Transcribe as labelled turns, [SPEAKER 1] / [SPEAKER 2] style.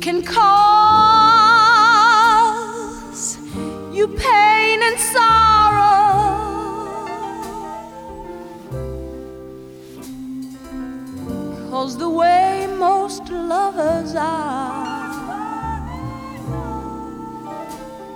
[SPEAKER 1] can cause you pain and sorrow. 'Cause the way most lovers are